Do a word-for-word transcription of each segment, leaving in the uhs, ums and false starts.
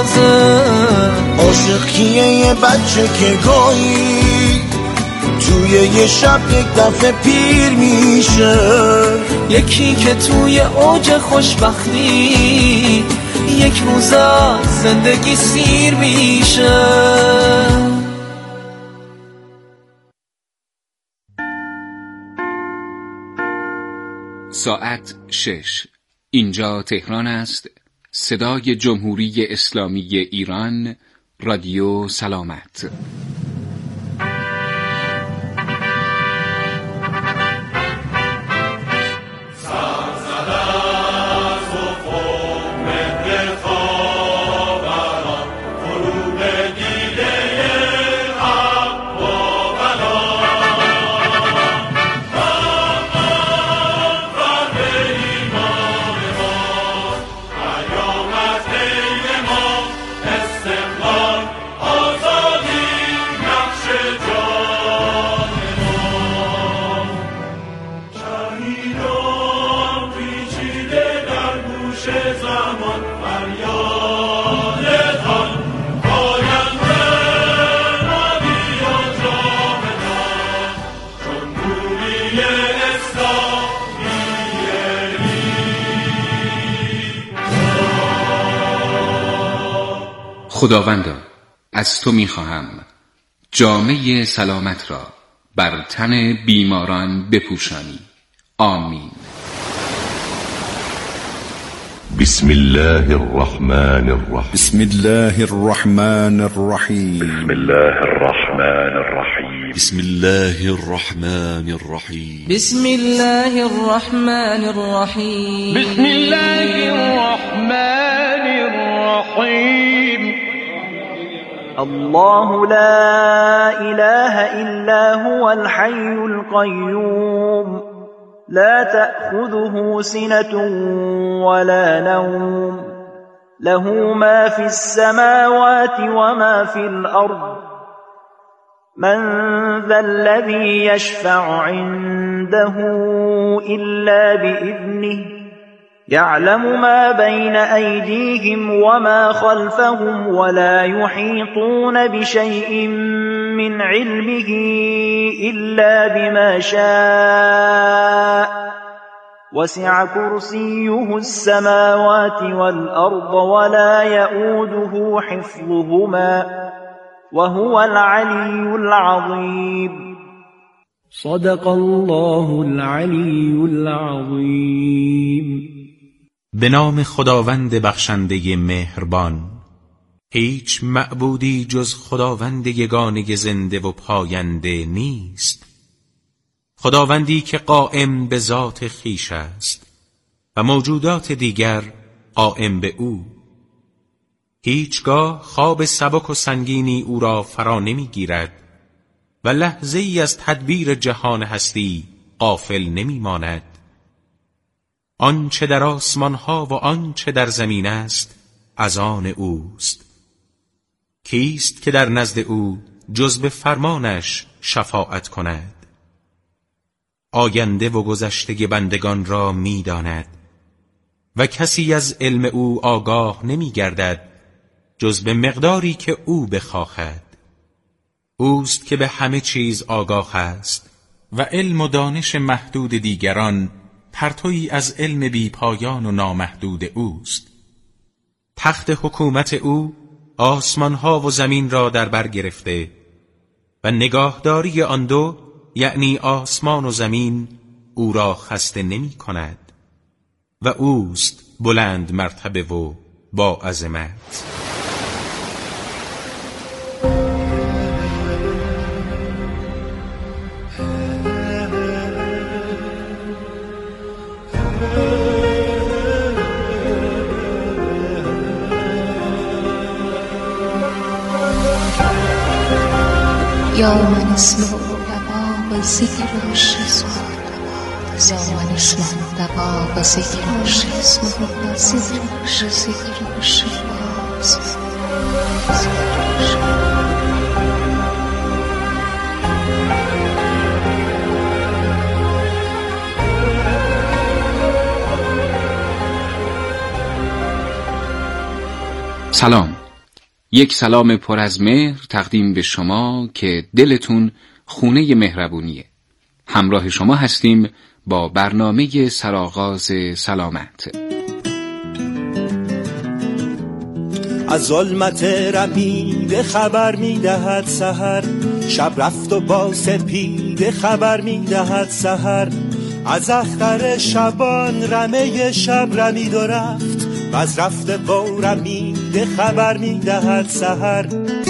بازه. عاشق کیه یه بچه که گاهی توی یه شب یک دفعه پیر میشه، یکی که توی اوج خوشبختی یک روز از زندگی سیر میشه. ساعت شش. اینجا تهران است. صدای جمهوری اسلامی ایران، رادیو سلامت. خداوندا، از تو میخواهم جامه سلامت را بر تن بیماران بپوشانی. آمین. بسم الله الرحمن الرحیم. بسم الله الرحمن الرحیم. بسم الله الرحمن الرحیم. بسم الله الرحمن الرحیم. بسم الله الرحمن الرحیم. بسم الله الرحمن الرحیم. الله لا إله إلا هو الحي القيوم لا تأخذه سنة ولا نوم له ما في السماوات وما في الأرض من ذا الذي يشفع عنده إلا بإذنه يعلم ما بين أيديهم وما خلفهم ولا يحيطون بشيء من علمه إلا بما شاء وسع كرسيه السماوات والأرض ولا يؤوده حفظهما وهو العلي العظيم. صدق الله العلی العظیم. به نام خداوند بخشنده مهربان. هیچ معبودی جز خداوند یگانه زنده و پاینده نیست، خداوندی که قائم به ذات خویش است و موجودات دیگر قائم به او. هیچگاه خواب سبک و سنگینی او را فرا نمی گیرد و لحظه ای از تدبیر جهان هستی غافل نمی ماند. آنچه در آسمان ها و آنچه در زمین است از آن اوست. کیست که در نزد او جز به فرمانش شفاعت کند؟ آینده و گذشته بندگان را می داند و کسی از علم او آگاه نمی گردد جز به مقداری که او بخواهد. اوست که به همه چیز آگاه است و علم و دانش محدود دیگران پرتویی از علم بی پایان و نامحدود اوست. تخت حکومت او آسمانها و زمین را در بر گرفته و نگاهداری آن دو یعنی آسمان و زمین او را خسته نمی کند و اوست بلند مرتبه و با عظمت. یا من اسمه دوا ذکر و شسم یا من اسمه دوا ذکر و شسم ذکر و شسم. سلام، یک سلام پر از مهر تقدیم به شما که دلتون خونه مهربونیه. همراه شما هستیم با برنامه سرآغاز سلامت. از ظلمت رمیده خبر میدهد سحر، شب رفت و با سپیده خبر میدهد سحر. از اختر شبان رمه شب رمید و رفت، و از رفت با رمیده خبر میدهد سحر.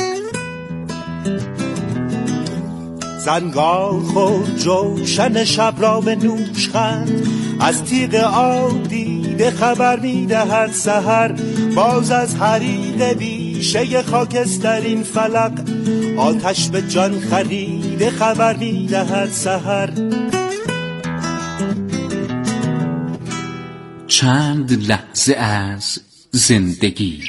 زنگار خود جوشن شب را به نوشخند، از تیغ آب دیده خبر میدهد سحر. باز از حریق بیشه خاکسترین فلک، آتش به جان خریده خبر میدهد سحر. چند لحظه از زندگی.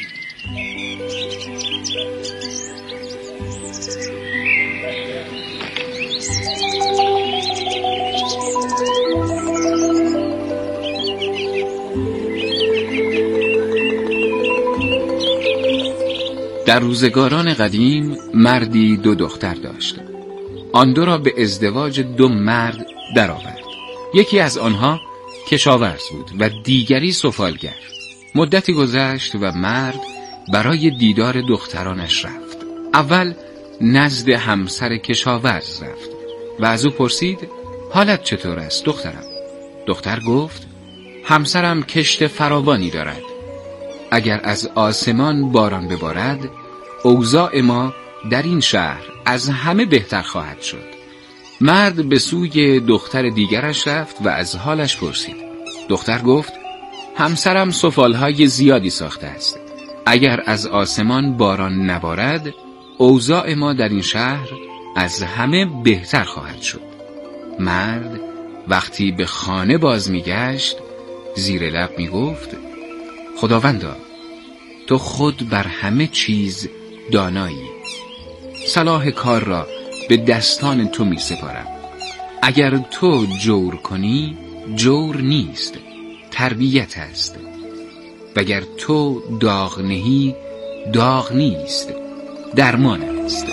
در روزگاران قدیم مردی دو دختر داشت. آن دو را به ازدواج دو مرد درآورد. یکی از آنها کشاورز بود و دیگری سفالگر. مدتی گذشت و مرد برای دیدار دخترانش رفت. اول نزد همسر کشاورز رفت و از او پرسید حالت چطور است دخترم؟ دختر گفت همسرم کشت فراوانی دارد. اگر از آسمان باران ببارد، اوضاع ما در این شهر از همه بهتر خواهد شد. مرد به سوی دختر دیگرش رفت و از حالش پرسید. دختر گفت همسرم سفالهای زیادی ساخته است. اگر از آسمان باران نبارد، اوضاع ما در این شهر از همه بهتر خواهد شد. مرد وقتی به خانه باز میگشت، زیر لب میگفت خداوندا، تو خود بر همه چیز دانایی. صلاح کار را به دستان تو می سپارم. اگر تو جور کنی، جور نیست، تربیت است. وگر تو داغ نهی، داغ نیست، درمان است.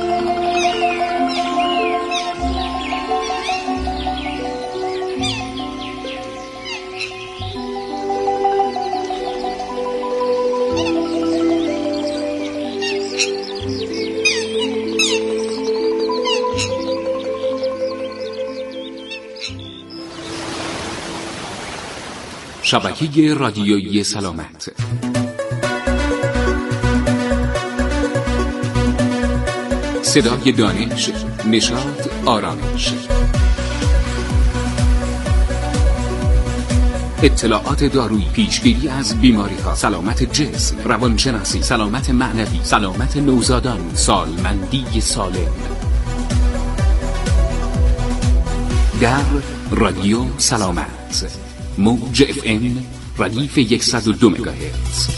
شبکه رادیویی سلامت. صدای دانش، نشاط، آرامش. اطلاعات دارویی، پیشگیری از بیماری‌ها، سلامت جسم، روانشناسی، سلامت معنوی، سلامت نوزادان، سالمندی سالم. در رادیو سلامت، موج اف ام ردیف صد و دو مگاهرتز.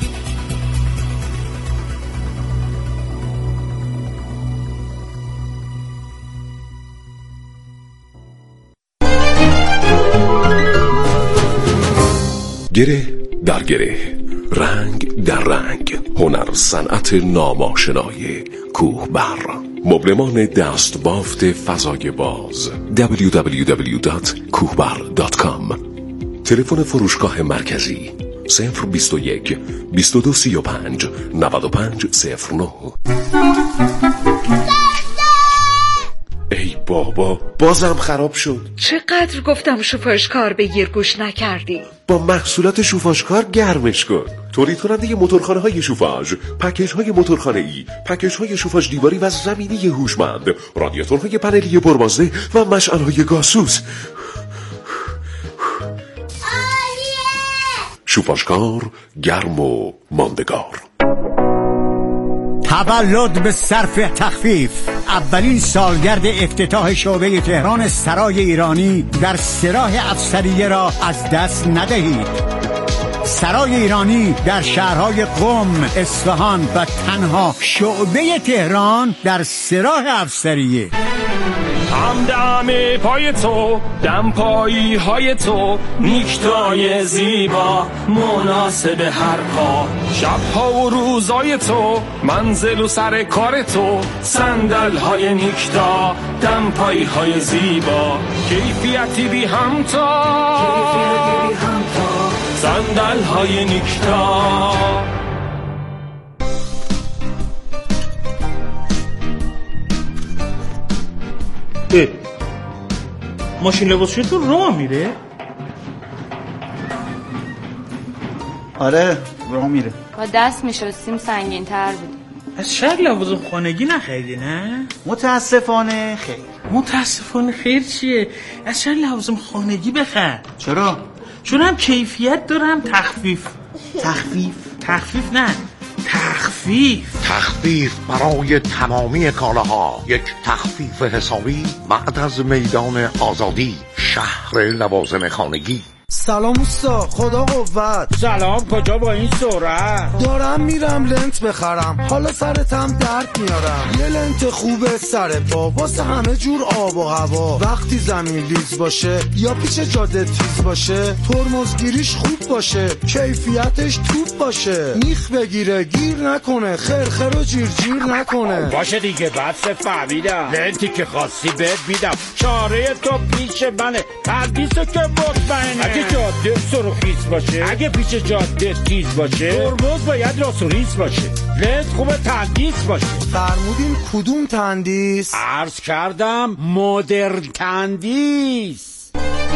گره در گره، رنگ در رنگ، هنر صنعت ناماشنای کوهبر. مبلمان دست بافت فضای باز دبلیو دبلیو دبلیو دات کوهبر دات کام. تلفن فروشگاه مرکزی صفر بیست و یک بیست و دو سی و پنج نود و پنج صفر نه. ای بابا، بازم خراب شد. چقدر گفتم شوفاژکار بگیر گوش نکردی. با محصولات شوفاژکار گرمش کن. تولید کننده موتورخانه های شوفاژ، پکیج های موتورخانه ای، پکیج های شوفاژ دیواری و زمینی هوشمند، رادیاتورهای پنلی پربازده و مشعل های گازسوز. شوفاژکار، گرم و ماندگار. تولد به صرف تخفیف. اولین سالگرد افتتاح شعبه تهران سرای ایرانی در سراح افسریه را از دست ندهید. سرای ایرانی در شهرهای قم، اصفهان و تنها شعبه تهران در سراح افسریه. همدم پای تو، دم پایی های تو، نیکتای زیبا مناسب هر پا، شبها و روزای تو، منزل و سر کار تو، صندل های نیکتا، دم پایی های زیبا، کیفیتی بی همتا، صندل های نیکتا. ماشین لباسشویی تو راه میره؟ آره راه میره. با دست میشستیم سنگین تر بود. از شاید لوازم خانگی نخریدی نه؟ متاسفانه خیر. متاسفانه خیر چیه؟ از شاید لوازم خانگی بخر. چرا؟ چون هم کیفیت داره هم تخفیف. تخفیف؟ تخفیف نه تخفیف تخفیف برای تمامی کالاها. یک تخفیف حسابی بعد از میدان آزادی، شهر لوازم خانگی. سلام اوستا، خدا قوت. سلام، کجا با این سرعت؟ دارم میرم لنت بخرم، حالا سرتم درد میارم. یه لنت خوبه سر پا واسه همه جور آب و هوا. وقتی زمین لیز باشه یا پیچ جاده تیز باشه، ترمزگیریش خوب باشه، کیفیتش توپ باشه، میخ بگیره گیر نکنه، خرخر و جیر جیر نکنه. باشه دیگه بس فهمیدم، لنتی که خواستی بهت میدم، چاره تو پیش منه، پردیسو که مطمئنه. اگه جاده سرخیز باشه، اگه پیچ جاده تیز باشه، ترمز باید راست و ریز باشه، لنت خوبه تندیس باشه. فرمودین کدوم تندیس؟ عرض کردم مدرن تندیس.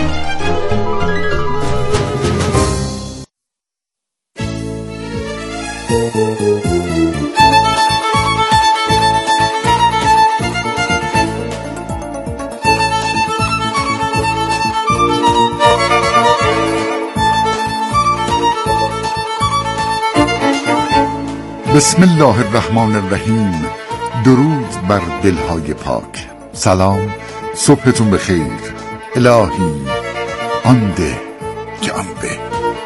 بسم الله الرحمن الرحیم. درود بر دلهای پاک. سلام، صبحتون بخیر. الهی آن ده که آن به.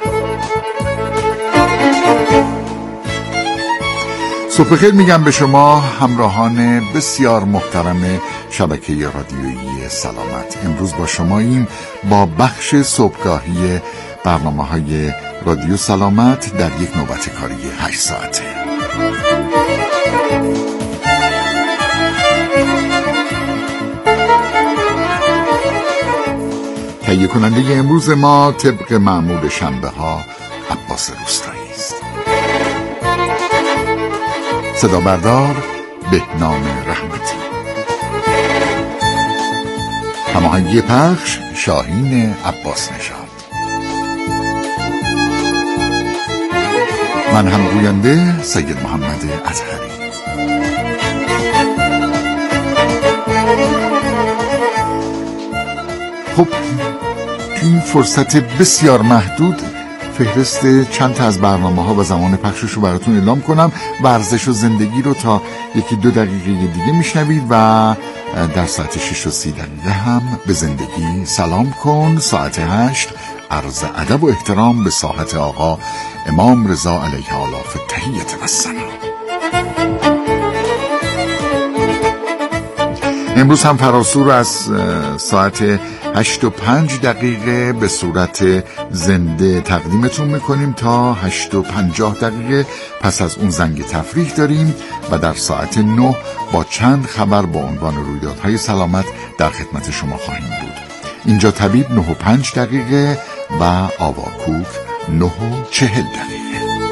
صبح خیر میگم به شما همراهان بسیار محترم شبکه رادیویی سلامت. امروز با شماییم با بخش صبحگاهی برنامه های رادیو سلامت در یک نوبت کاری هشت ساعته. تهیه کننده امروز ما طبق معمول شنبه ها عباس روستایی است. صدا بردار بهنام رحمتی. هماهنگی پخش شاهین عباس نژاد. من هم گوینده سید محمد اطهری. خب این فرصت بسیار محدود فهرست چند تا از برنامه ها و زمان پخشش رو براتون اعلام کنم. ورزش و زندگی رو تا یکی دو دقیقه دیگه میشنوید و در ساعت شش و سی دقیقه هم به زندگی سلام کن. ساعت هشت عرض ادب و احترام به ساحت آقا امام رضا علیه آلاف التحیة و الثنا. امروز هم فراسو رو از ساعت هشت و پنج دقیقه به صورت زنده تقدیمتون میکنیم تا هشت و پنجاه دقیقه. پس از اون زنگ تفریح داریم و در ساعت نه با چند خبر با عنوان رویدادهای سلامت در خدمت شما خواهیم بود. اینجا طبیب نه و پنج دقیقه و آواکوک نه و چهل دقیقه.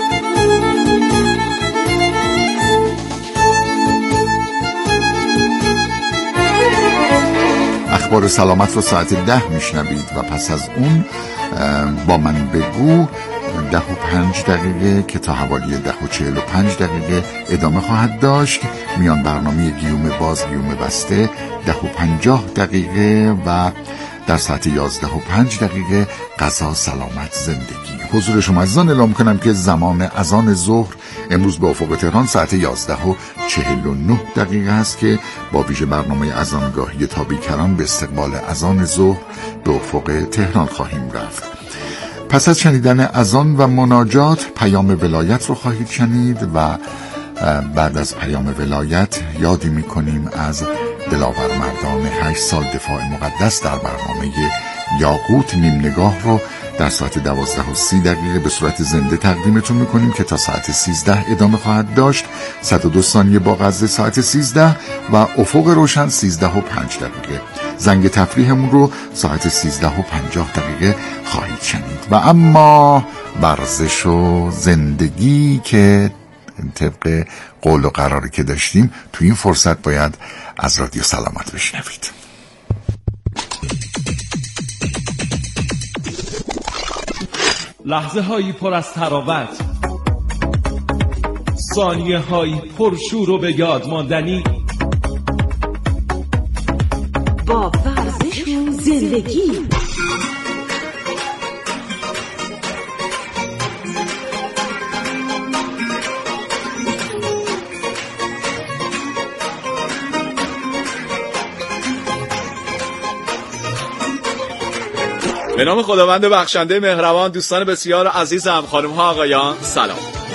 اخبار سلامت رو ساعت ده میشنوید و پس از اون با من بگو ده و پنج دقیقه که تا حوالی ده و چهل و پنج دقیقه ادامه خواهد داشت. میان برنامه گیوم باز گیوم بسته ده و پنجاه دقیقه و در ساعت یازده و پنج دقیقه غذا سلامت زندگی. حضور شما عزیزان اعلام کنم که زمان اذان ظهر امروز به افق تهران ساعت یازده و چهل و نه دقیقه است که با ویژه برنامه اذانگاهی تابیکران به استقبال اذان ظهر به افق تهران خواهیم رفت. پس از شنیدن اذان و مناجات پیام ولایت رو خواهید شنید و بعد از پیام ولایت یادی میکنیم از دلاور مردان هشت سال دفاع مقدس در برنامه یاقوت نیم نگاه رو در ساعت دوازده و سی دقیقه به صورت زنده تقدیمتون میکنیم که تا ساعت سیزده ادامه خواهد داشت. صد و دو ثانیه با غزه ساعت سیزده و افق روشن سیزده و پنج دقیقه. زنگ تفریحمون رو ساعت سیزده و پنجاه دقیقه خواهید شنید. و اما ورزش و زندگی که طبق قول و قراری که داشتیم تو این فرصت باید از رادیو سلامت بشنوید. لحظه هایی پر از تراوت، ثانیه هایی پر شور و به یاد ماندنی با ورزش و زندگی. به نام خداوند بخشنده مهربان، دوستان بسیار عزیزم، خانم ها آقایان، سلام.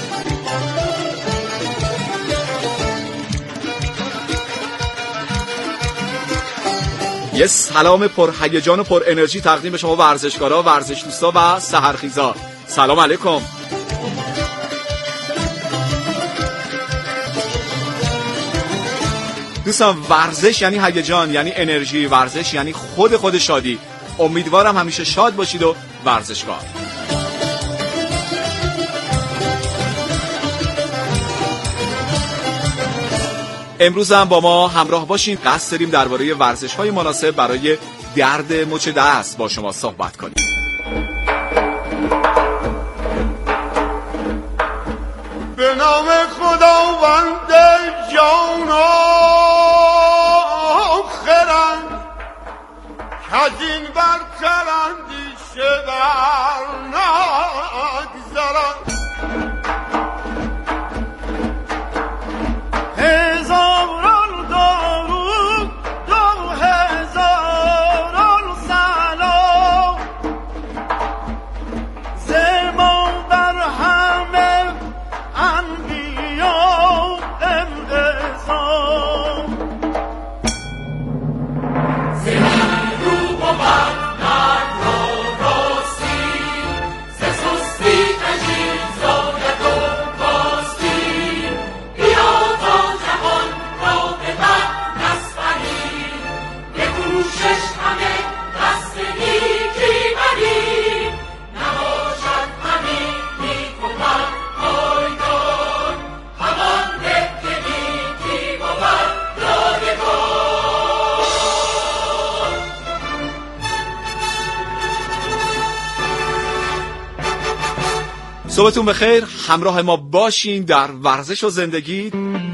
یه سلام پر هیجان و پر انرژی تقدیم به شما ورزشکارا، ورزش دوستا و سحرخیزا. سلام علیکم. دوستان، ورزش یعنی هیجان، یعنی انرژی، ورزش یعنی خود خود شادی. امیدوارم همیشه شاد باشید و ورزشکار. امروز هم با ما همراه باشین. قصد داریم درباره ورزش‌های مناسب برای درد مچ دست با شما صحبت کنیم. به نام خداوند جان آخرند از این برتر اندیشه بر نگذرند. هزاران درود دو هزاران سلام ز ما بر همه انبیا انقسام. صبحتون بخیر، همراه ما باشین در ورزش و زندگی.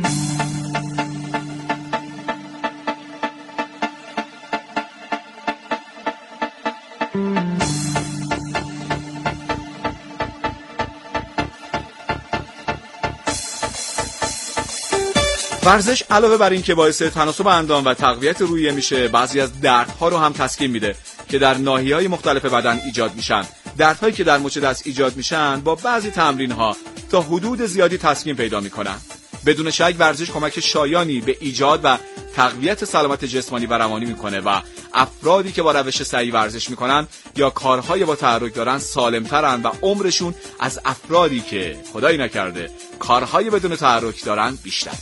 ورزش علاوه بر این که باعث تناسب اندام و تقویت روحیه میشه، بعضی از دردها رو هم تسکین میده که در ناحیه‌های مختلف بدن ایجاد میشن. دردهایی که در مچ دست ایجاد میشن با بعضی تمرین‌ها تا حدود زیادی تسکین پیدا میکنن. بدون شک ورزش کمک شایانی به ایجاد و تقویت سلامت جسمانی و روانی میکنه و افرادی که با روش صحیح ورزش میکنن یا کارهای با تحرک دارن سالمترن و عمرشون از افرادی که خدایی نکرده کارهای بدون تحرک دارن بیشتر.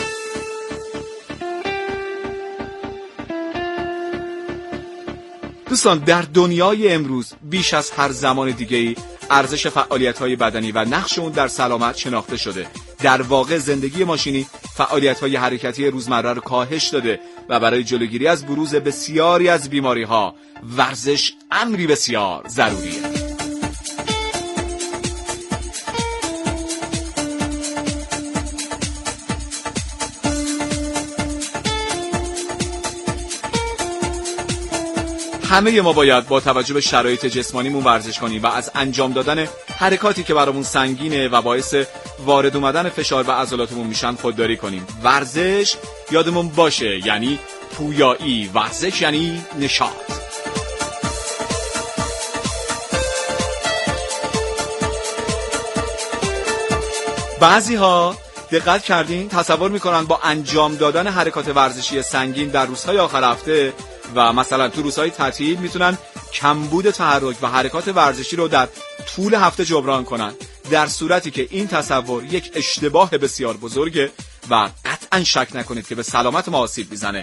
دوستان، در دنیای امروز بیش از هر زمان دیگه‌ای ارزش فعالیت‌های بدنی و نقش اون در سلامت شناخته شده. در واقع زندگی ماشینی فعالیت‌های حرکتی روزمره رو کاهش داده و برای جلوگیری از بروز بسیاری از بیماری‌ها ورزش امری بسیار ضروریه. همه ما باید با توجه به شرایط جسمانیمون ورزش کنیم و از انجام دادن حرکاتی که برامون سنگینه و باعث وارد اومدن فشار به عضلاتمون میشن خودداری کنیم. ورزش یادمون باشه یعنی پویایی، ورزش یعنی نشاط. بعضی ها دقت کردین؟ تصور میکنن با انجام دادن حرکات ورزشی سنگین در روزهای آخر هفته و مثلا تو روزهای تعطیل میتونن کمبود تحرک و حرکات ورزشی رو در طول هفته جبران کنن، در صورتی که این تصور یک اشتباه بسیار بزرگه و قطعا شک نکنید که به سلامت ما آسیب میزنه.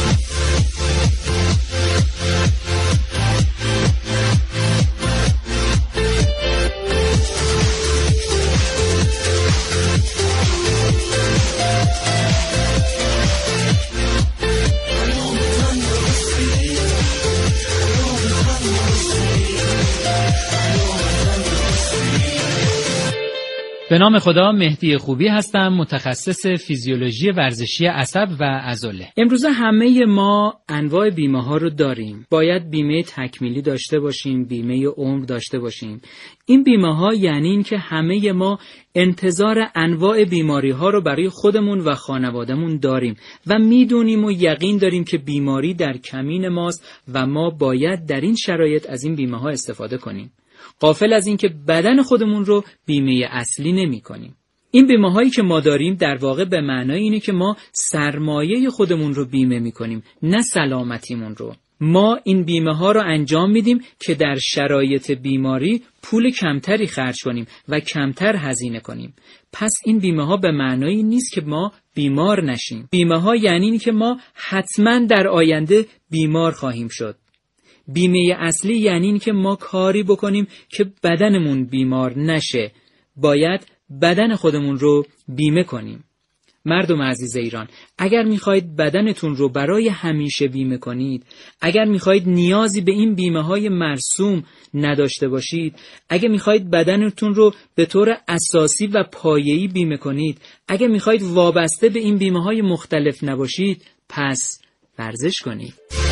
به نام خدا، مهدی خوبی هستم، متخصص فیزیولوژی ورزشی عصب و عضله. امروزه همه ما انواع بیمه ها رو داریم. باید بیمه تکمیلی داشته باشیم، بیمه عمر داشته باشیم. این بیمه ها یعنی این که همه ما انتظار انواع بیماری ها رو برای خودمون و خانوادهمون داریم و میدونیم و یقین داریم که بیماری در کمین ماست و ما باید در این شرایط از این بیمه ها استفاده کنیم. غافل از این که بدن خودمون رو بیمه اصلی نمی کنیم. این بیمه هایی که ما داریم در واقع به معنای اینه که ما سرمایه خودمون رو بیمه می کنیم، نه سلامتیمون رو. ما این بیمه ها رو انجام میدیم که در شرایط بیماری پول کمتری خرج کنیم و کمتر هزینه کنیم. پس این بیمه ها به معنای نیست که ما بیمار نشیم. بیمه ها یعنی این که ما حتما در آینده بیمار خواهیم شد. بیمه اصلی یعنی این که ما کاری بکنیم که بدنمون بیمار نشه. باید بدن خودمون رو بیمه کنیم. مردم عزیز ایران، اگر میخواید بدنتون رو برای همیشه بیمه کنید، اگر میخواید نیازی به این بیمه های مرسوم نداشته باشید، اگر میخواید بدنتون رو به طور اساسی و پایه‌ای بیمه کنید، اگر میخواید وابسته به این بیمه های مختلف نباشید، پس ورزش کنید.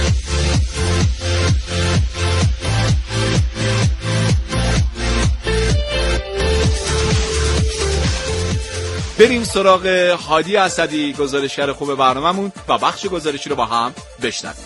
بریم سراغ هادی اسدی، گزارشگر خوب برنامه‌مون، و بخش گزارشی رو با هم بشنویم.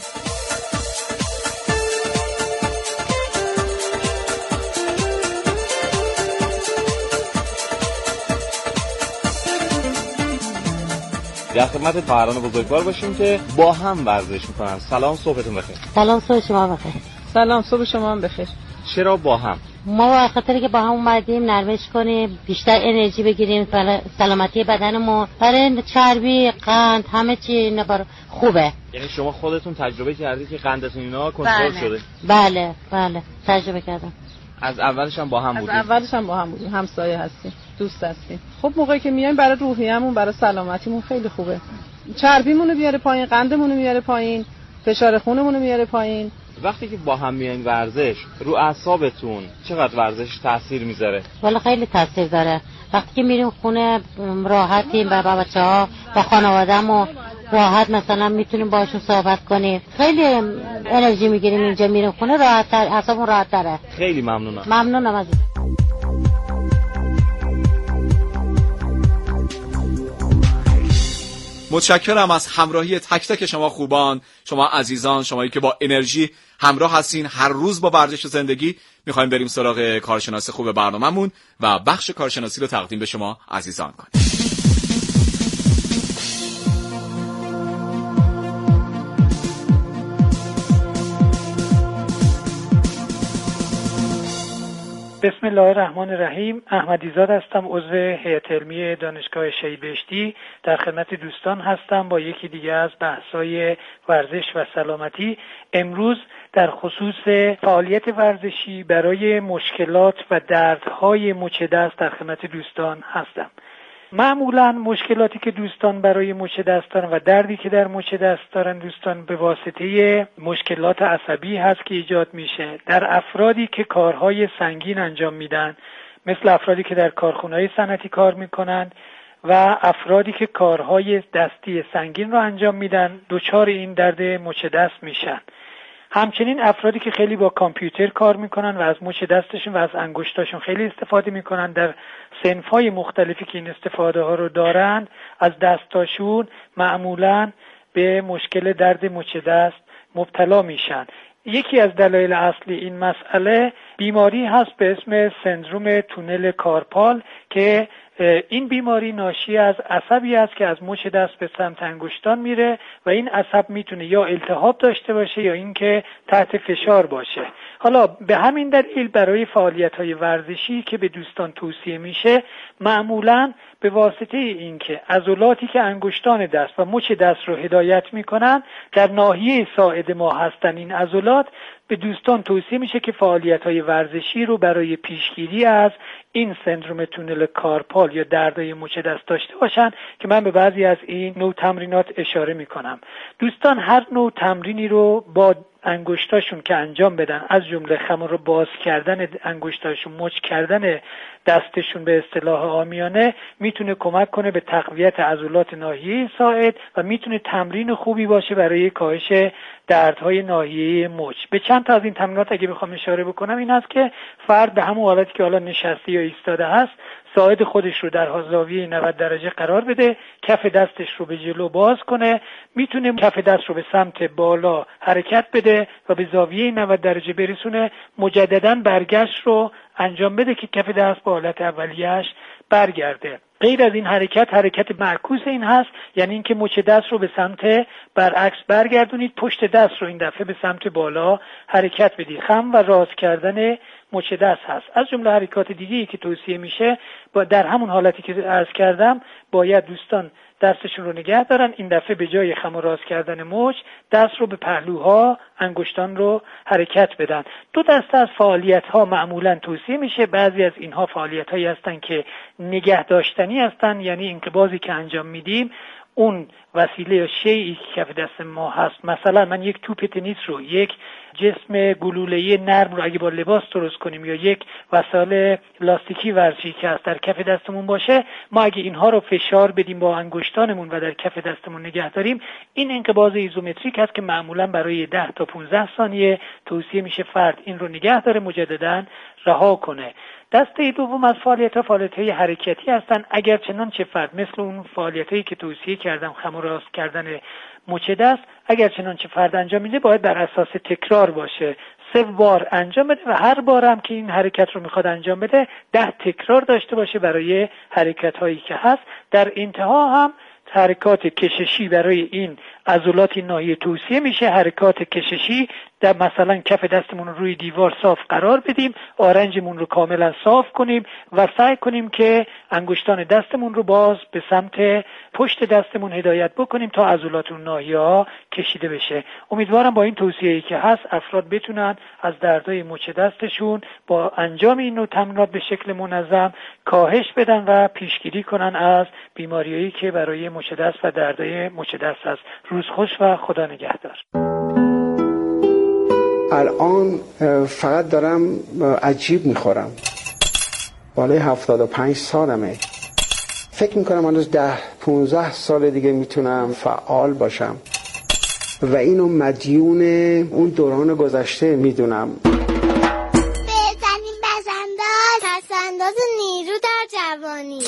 در خدمت خواهران بزرگوار باشیم که با هم ورزش میکنن. سلام، صبحتون بخیر. سلام، صبح شما بخیر. سلام، صبح شما هم بخیر. چرا با هم؟ ما به خاطر که با هم اومدیم نرمش کنیم، بیشتر انرژی بگیریم، سلامتی بدنمون، برای چربی، قند، همه چی اینا برای خوبه. یعنی شما خودتون تجربه کردید که قندتون اینا کنترل بله. شده؟ بله بله تجربه کردم. از اولش هم با هم بودیم؟ از اولش هم با هم بودیم، همسایه هستیم، دوست هستیم. خب موقعی که میایم برای روحیه‌مون، برای سلامتیمون خیلی خوبه. چربیمون رو میاره پایین، قندمون رو میاره پایین، فشار خونمون رو میاره پایین. وقتی که با هم میاین ورزش، رو اعصابتون چقدر ورزش تاثیر میذاره؟ والا خیلی تاثیر داره. وقتی که میریم خونه راحتیم و با بچه‌ها و خانواده‌مون راحت مثلا میتونیم باشون صحبت کنیم. خیلی انرژی میگیریم اینجا میریم خونه، راحت‌تر، اعصابمون راحت‌تره. خیلی ممنونم. ممنونم از متشکرم از همراهی تک تک شما خوبان، شما عزیزان، شمایی که با انرژی همراه هستین هر روز با ورزش زندگی. میخوایم بریم سراغ کارشناس خوب برنامه‌مون و بخش کارشناسی رو تقدیم به شما عزیزان کنیم. بسم الله الرحمن الرحیم. احمدیزاد هستم، عضو هیئت علمی دانشگاه شهیدبهشتی. در خدمت دوستان هستم با یکی دیگه از بحث‌های ورزش و سلامتی. امروز در خصوص فعالیت ورزشی برای مشکلات و دردهای مچ دست در خدمت دوستان هستم. معمولا مشکلاتی که دوستان برای مچ دست دارن و دردی که در مچ دست دارن دوستان به واسطه مشکلات عصبی هست که ایجاد میشه در افرادی که کارهای سنگین انجام میدن، مثل افرادی که در کارخانه‌های صنعتی کار میکنن و افرادی که کارهای دستی سنگین رو انجام میدن، دچار این درد مچ دست میشن. همچنین افرادی که خیلی با کامپیوتر کار میکنن و از مچ دستشون و از انگشتاشون خیلی استفاده میکنن، در صنف‌های مختلفی که این استفاده ها رو دارن، از دستاشون معمولاً به مشکل درد مچ دست مبتلا میشن. یکی از دلایل اصلی این مسئله بیماری هست به اسم سندروم تونل کارپال که این بیماری ناشی از عصبی است که از مچ دست به سمت انگشتان میره و این عصب میتونه یا التهاب داشته باشه یا اینکه تحت فشار باشه. حالا به همین دلیل برای فعالیت‌های ورزشی که به دوستان توصیه میشه، معمولاً به واسطه اینکه عضلاتی که انگشتان دست و مچ دست رو هدایت میکنن در ناحیه ساعد ما هستن، این عضلات به دوستان توصیه میشه که فعالیت‌های ورزشی رو برای پیشگیری از این سندروم تونل کارپال یا دردهای مچ دست داشته باشن که من به بعضی از این نوع تمرینات اشاره میکنم. دوستان هر نوع تمرینی رو با انگشتاشون که انجام بدن، از جمله خمر رو باز کردن انگشتاشون، مچ کردن دستشون به اصطلاح عامیانه، میتونه کمک کنه به تقویت عضلات ناحیه ساعد و میتونه تمرین خوبی باشه برای کاهش دردهای ناحیه مچ. به چند تا از این تمرینات اگه بخوام اشاره بکنم این است که فرد به همون حالتی که حالا نشسته یا ایستاده هست، ساعد خودش رو در زاویه نود درجه قرار بده، کف دستش رو به جلو باز کنه، میتونه کف دست رو به سمت بالا حرکت بده و به زاویه نود درجه برسونه، مجددا برگشت رو انجام بده که کف دست به حالت اولیه‌اش برگرده. غیر از این حرکت، حرکت معکوس این هست، یعنی اینکه مچ دست رو به سمت برعکس برگردونید، پشت دست رو این دفعه به سمت بالا حرکت بدید. خم و راست کردن مچ دست هست. از جمله حرکات دیگه‌ای که توصیه میشه با در همون حالتی که عرض کردم، باید دوستان دستشون رو نگه دارن، این دفعه به جای خم و راست کردن مچ، دست رو به پهلوها، انگشتان رو حرکت بدن. دو دسته از فعالیت ها معمولا توصیه میشه. بعضی از اینها فعالیت هایی هستن که نگه داشتنی هستن، یعنی انقباضی که انجام میدیم اون وسیله یا شیئی که کف دست ما هست، مثلا من یک توپ تنیس رو، یک جسم گلوله‌ای نرم رو اگه با لباس درست کنیم یا یک وسایل لاستیکی ورزشی که هست در کف دستمون باشه، ما اگه اینها رو فشار بدیم با انگشتانمون و در کف دستمون نگه داریم، این انقباض ایزومتریک هست که معمولا برای ده تا پانزده ثانیه توصیه میشه فرد این رو نگه داره، مجددا رها کنه. دسته دوم از فعالیت‌ها فعالیت‌های حرکتی هستن. اگر چنانچه فرد مثل اون فعالیتایی که توصیه کردم، خم و راست کردن مچ دست، اگر چنانچه فرد انجام میده باید بر اساس تکرار باشه، سه بار انجام بده و هر بار هم که این حرکت رو میخواد انجام بده ده تکرار داشته باشه برای حرکت‌هایی که هست. در انتها هم حرکات کششی برای این عضلات ناحیه توصیه میشه. حرکات کششی در مثلا کف دستمون رو روی دیوار صاف قرار بدیم، آرنجمون رو کاملا صاف کنیم و سعی کنیم که انگشتان دستمون رو باز به سمت پشت دستمون هدایت بکنیم تا عضلات اون ناحیه ها کشیده بشه. امیدوارم با این توصیه‌ای که هست افراد بتونن از دردهای مچ دستشون با انجام این نوع تمرینات به شکل منظم کاهش بدن و پیشگیری کنن از بیماریایی که برای مچ دست و دردهای مچ دست هست. روز خوش و خدا نگهدار. الان فقط دارم عجیب میخورم، بالای هفتاد و پنج سالمه. فکر میکنم هنوز ده پونزده سال دیگه میتونم فعال باشم و اینو مدیون اون دوران گذشته میدونم. بزنیم بزنداز، پسنداز نیرو در جوانی.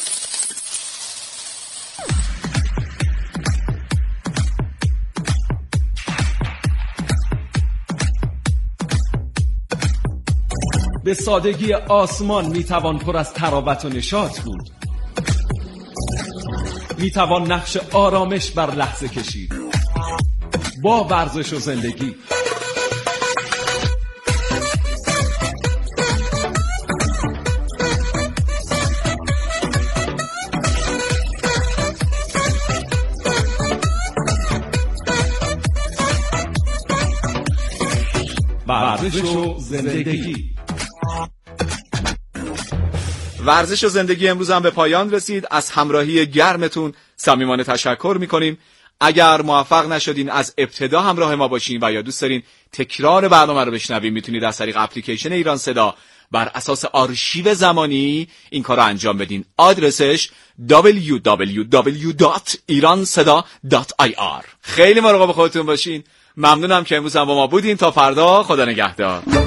به سادگی آسمان میتوان پر از تراوت و نشاط بود. میتوان نقش آرامش بر لحظه کشید با ورزش و زندگی. ورزش و زندگی. ورزش و زندگی امروز هم به پایان رسید. از همراهی گرمتون صمیمانه تشکر میکنیم. اگر موفق نشدین از ابتدا همراه ما باشین و یا دوست دارین تکرار برنامه رو بشنوین، میتونید از طریق اپلیکیشن ایران صدا بر اساس آرشیو زمانی این کار رو انجام بدین. آدرسش دبلیو دبلیو دبلیو دات ایران صدا دات آی آر. خیلی مراقب خودتون باشین. ممنونم که امروز هم با ما بودین. تا فردا، خدا نگهدار.